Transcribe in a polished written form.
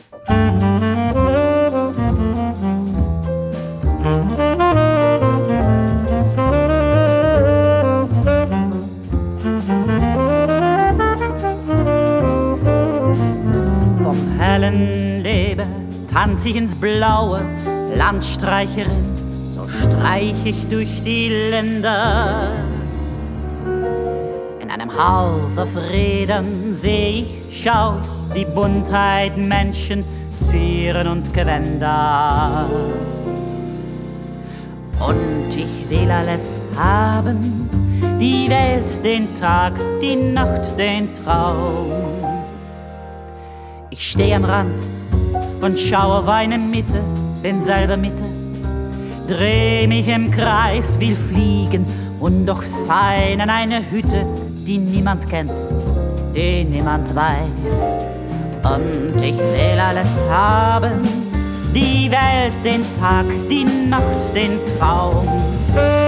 Vom hellen Leben tanz ich ins Blaue, Landstreicherin, so streich ich durch die Länder. In einem Haus auf Rädern seh ich, schau ich die Buntheit Menschen, Zieren und Gewänder. Und ich will alles haben, die Welt, den Tag, die Nacht, den Traum. Ich steh am Rand und schau auf eine Mitte, bin selber Mitte, dreh mich im Kreis, will fliegen und doch sein an eine Hütte, die niemand kennt, die niemand weiß. Und ich will alles haben, die Welt, den Tag, die Nacht, den Traum.